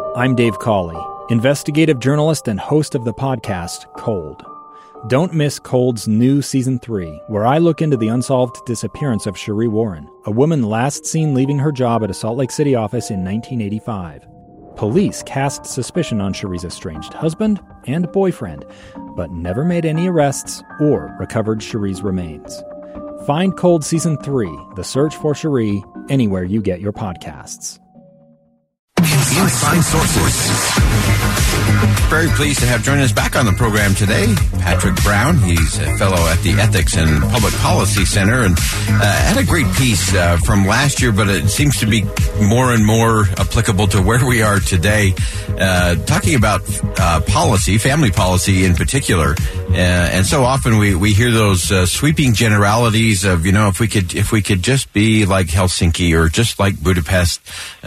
I'm Dave Cawley, investigative journalist and host of the podcast Cold. Don't miss Cold's new Season 3, where I look into the unsolved disappearance of Sheree Warren, a woman last seen leaving her job at a Salt Lake City office in 1985. Police cast suspicion on Sheree's estranged husband and boyfriend, but never made any arrests or recovered Sheree's remains. Find Cold Season 3, The Search for Sheree, anywhere you get your podcasts. Inside Sources. Very pleased to have joining us back on the program today, Patrick Brown. He's a fellow at the Ethics and Public Policy Center and had a great piece from last year, but it seems to be more and more applicable to where we are today, talking about policy, family policy in particular. And so often we hear those sweeping generalities of, you know, if we could just be like Helsinki or just like Budapest.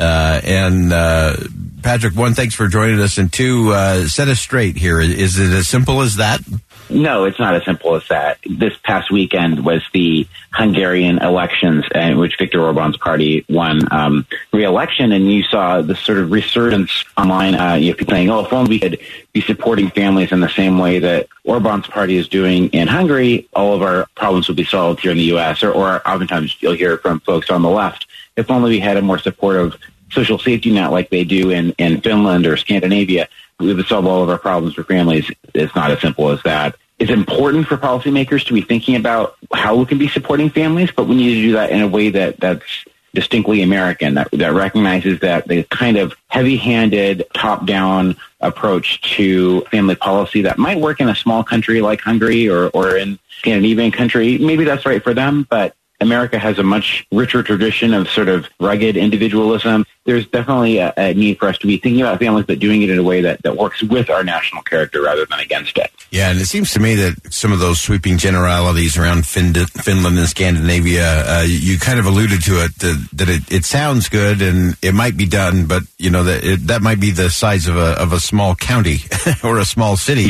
Patrick, one, thanks for joining us, and two, set us straight here. Is it as simple as that? No, it's not as simple as that. This past weekend was the Hungarian elections, in which Viktor Orban's party won re-election, and you saw this sort of resurgence online. People saying, "Oh, if only we could be supporting families in the same way that Orban's party is doing in Hungary, all of our problems would be solved here in the U.S." Or oftentimes you'll hear from folks on the left, "If only we had a more supportive social safety net like they do in Finland or Scandinavia, we would solve all of our problems for families." It's not as simple as that. It's important for policymakers to be thinking about how we can be supporting families, but we need to do that in a way that's distinctly American, that recognizes that the kind of heavy-handed, top-down approach to family policy that might work in a small country like Hungary or in Scandinavian country, maybe that's right for them, but America has a much richer tradition of sort of rugged individualism. There's definitely a need for us to be thinking about families, but doing it in a way that works with our national character rather than against it. Yeah, and it seems to me that some of those sweeping generalities around Finland and Scandinavia, you kind of alluded to it, that it sounds good and it might be done, but you know that might be the size of a small county or a small city,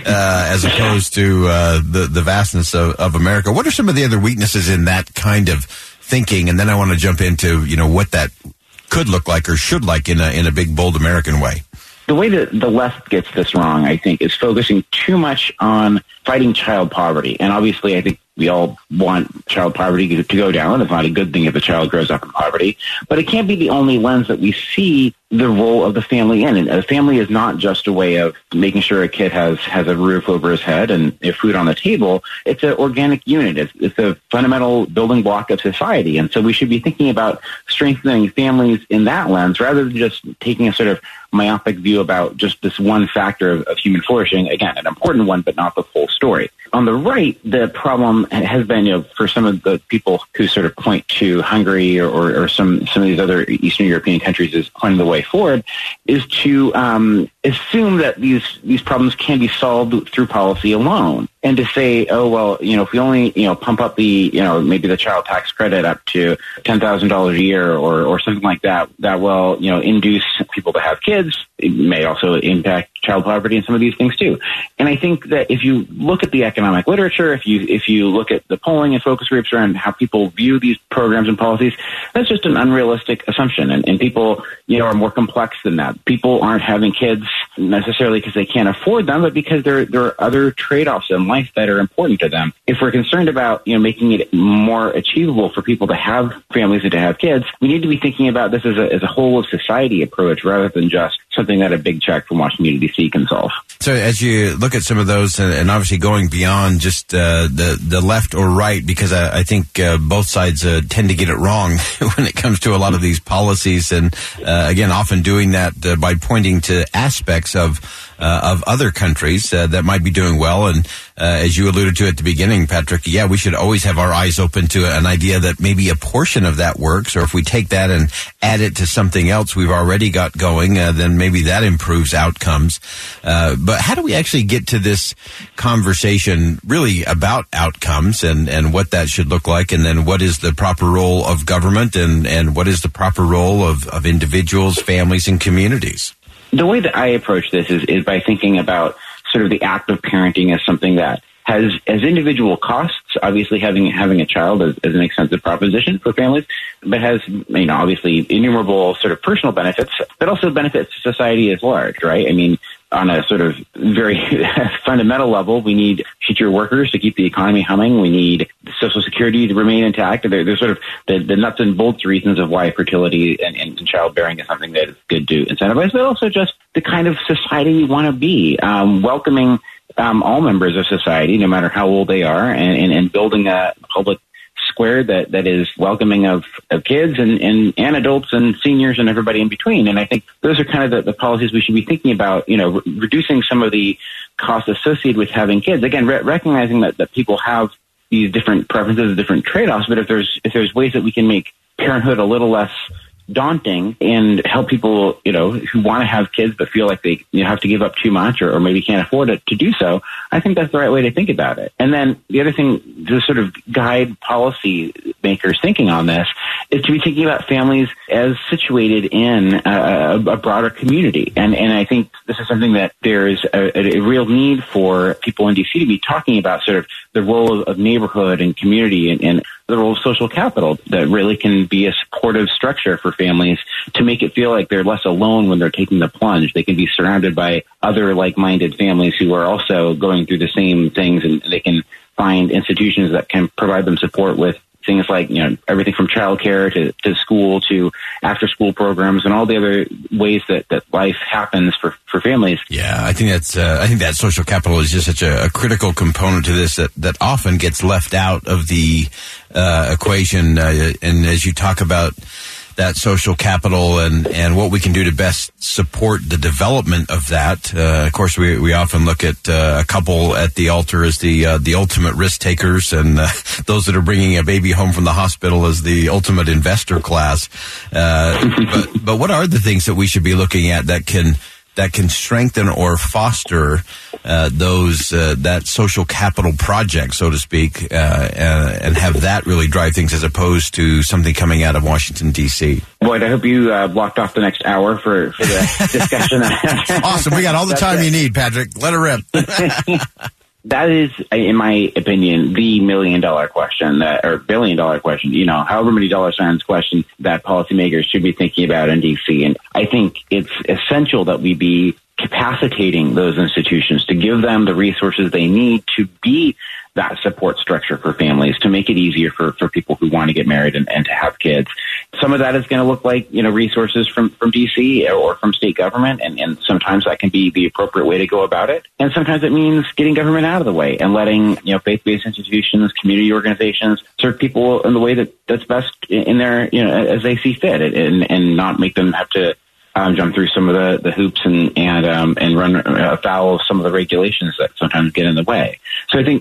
as opposed to the vastness of America. What are some of the other weaknesses in that kind of thinking? And then I want to jump into, you know, what that could look like or should like in a big, bold American way. The way that the left gets this wrong, I think, is focusing too much on fighting child poverty. And obviously, I think we all want child poverty to go down. It's not a good thing if a child grows up in poverty. But it can't be the only lens that we see the role of the family in. And a family is not just a way of making sure a kid has a roof over his head and food on the table. It's an organic unit. It's a fundamental building block of society. And so we should be thinking about strengthening families in that lens rather than just taking a sort of myopic view about just this one factor of human flourishing. Again, an important one, but not the full story. On the right, the problem has been, for some of the people who sort of point to Hungary or some of these other Eastern European countries as pointing the way forward, is to assume that these problems can be solved through policy alone. And to say, oh, well, if we only, pump up the, maybe the child tax credit up to $10,000 a year or something like that, that will, induce people to have kids. It may also impact child poverty and some of these things too. And I think that if you look at the economic literature, if you look at the polling and focus groups around how people view these programs and policies, that's just an unrealistic assumption. And people, are more complex than that. People aren't having kids necessarily because they can't afford them, but because there are other trade-offs in life that are important to them. If we're concerned about, making it more achievable for people to have families and to have kids, we need to be thinking about this as a whole of society approach rather than just something that a big check from Washington, D.C. can solve. So as you look at some of those, and obviously going beyond just the left or right, because I think both sides tend to get it wrong when it comes to a lot of these policies, and again, often doing that by pointing to aspects of other countries that might be doing well. And as you alluded to at the beginning, Patrick, yeah, we should always have our eyes open to an idea that maybe a portion of that works, or if we take that and add it to something else we've already got going, then maybe that improves outcomes. But how do we actually get to this conversation really about outcomes and what that should look like, and then what is the proper role of government and what is the proper role of individuals, families, and communities? The way that I approach this is by thinking about sort of the act of parenting as something that has individual costs. Obviously, having a child is an expensive proposition for families, but has, obviously innumerable sort of personal benefits, but also benefits society at large, right? I mean, on a sort of very fundamental level, we need future workers to keep the economy humming. We need Social Security to remain intact. There's sort of the nuts and bolts reasons of why fertility and childbearing is something that is good to incentivize, but also just the kind of society we want to be, welcoming all members of society, no matter how old they are, and building a public square that is welcoming of kids and adults and seniors and everybody in between. And I think those are kind of the policies we should be thinking about, reducing some of the costs associated with having kids. Again, recognizing that people have these different preferences, different trade-offs, but if there's ways that we can make parenthood a little less daunting and help people, who want to have kids but feel like they have to give up too much or maybe can't afford it to do so, I think that's the right way to think about it. And then the other thing to sort of guide policy makers thinking on this is to be thinking about families as situated in a broader community. And I think this is something that there's a real need for people in D.C. to be talking about, sort of the role of neighborhood and community and the role of social capital that really can be a supportive structure for families to make it feel like they're less alone when they're taking the plunge. They can be surrounded by other like-minded families who are also going through the same things, and they can find institutions that can provide them support with things like, everything from childcare to school to after-school programs and all the other ways that life happens for families. Yeah, I think that social capital is just such a critical component to this that often gets left out of the equation. And as you talk about that social capital and what we can do to best support the development of that. Of course, we often look at a couple at the altar as the ultimate risk takers, and those that are bringing a baby home from the hospital as the ultimate investor class. But what are the things that we should be looking at that can strengthen or foster that social capital project, so to speak, and have that really drive things as opposed to something coming out of Washington, D.C.? Boyd, I hope you blocked off the next hour for the discussion. Awesome. We got all the time you need, Patrick. Let her rip. That is, in my opinion, the $1 million question, or $1 billion question, however many dollar signs question that policymakers should be thinking about in D.C. And I think it's essential that we be capacitating those institutions to give them the resources they need to be that support structure for families, to make it easier for people who want to get married and to have kids. Some of that is going to look like, resources from D.C. or from state government, and sometimes that can be the appropriate way to go about it. And sometimes it means getting government out of the way and letting, faith-based institutions, community organizations serve people in the way that's best in their, as they see fit, and not make them have to jump through some of the hoops and run afoul of some of the regulations that sometimes get in the way. So I think,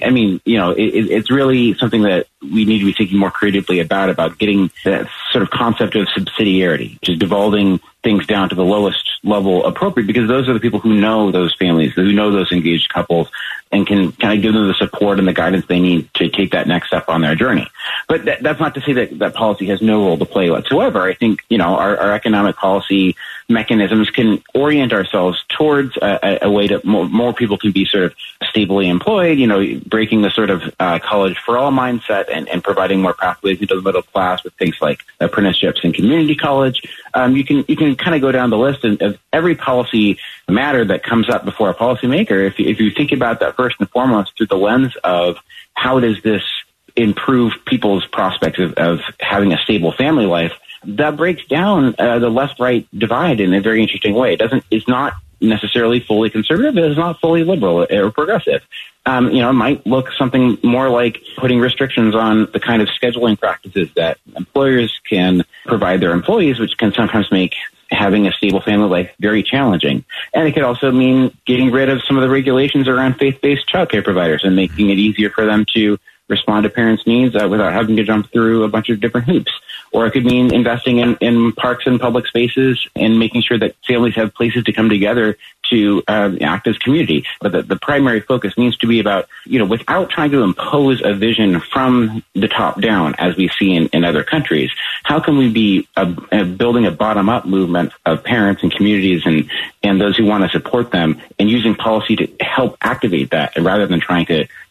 it's really something that we need to be thinking more creatively about getting that sort of concept of subsidiarity, just devolving things down to the lowest level appropriate, because those are the people who know those families, who know those engaged couples, and can kind of give them the support and the guidance they need to take that next step on their journey. But that's not to say that policy has no role to play whatsoever. I think, our economic policy mechanisms can orient ourselves towards a way that more people can be sort of stably employed, breaking the sort of college for all mindset and providing more pathways into the middle class with things like apprenticeships and community college. You can kind of go down the list of every policy matter that comes up before a policymaker. If you think about that first and foremost through the lens of how does this improve people's prospects of having a stable family life, that breaks down the left-right divide in a very interesting way. It's not necessarily fully conservative. It's not fully liberal or progressive. It might look something more like putting restrictions on the kind of scheduling practices that employers can provide their employees, which can sometimes make having a stable family life very challenging. And it could also mean getting rid of some of the regulations around faith-based childcare providers and making it easier for them to respond to parents' needs without having to jump through a bunch of different hoops. Or it could mean investing in parks and public spaces and making sure that families have places to come together to act as community. But the primary focus needs to be about, without trying to impose a vision from the top down, as we see in other countries, how can we be building a bottom-up movement of parents and communities and those who want to support them, and using policy to help activate that, rather than trying to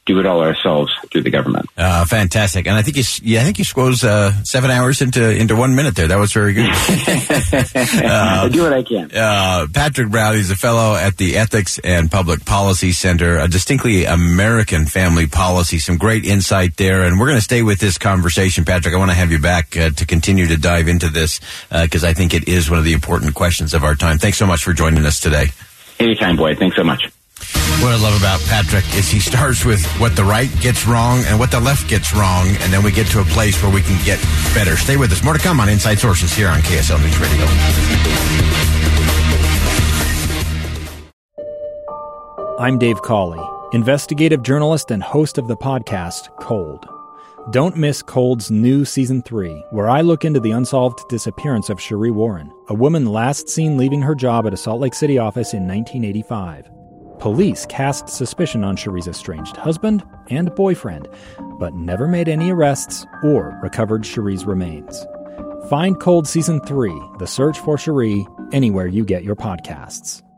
do it all ourselves through the government. Fantastic. And I think you squoze 7 hours into 1 minute there. That was very good. I do what I can. Patrick Brown, he's a fellow at the Ethics and Public Policy Center, a distinctly American family policy. Some great insight there. And we're going to stay with this conversation, Patrick. I want to have you back to continue to dive into this because I think it is one of the important questions of our time. Thanks so much for joining us today. Anytime, Boyd. Thanks so much. What I love about Patrick is he starts with what the right gets wrong and what the left gets wrong, and then we get to a place where we can get better. Stay with us. More to come on Inside Sources here on KSL News Radio. I'm Dave Cawley, investigative journalist and host of the podcast Cold. Don't miss Cold's new Season 3, where I look into the unsolved disappearance of Sheree Warren, a woman last seen leaving her job at a Salt Lake City office in 1985. Police cast suspicion on Sheree's estranged husband and boyfriend, but never made any arrests or recovered Sheree's remains. Find Cold Season 3, The Search for Sheree, anywhere you get your podcasts.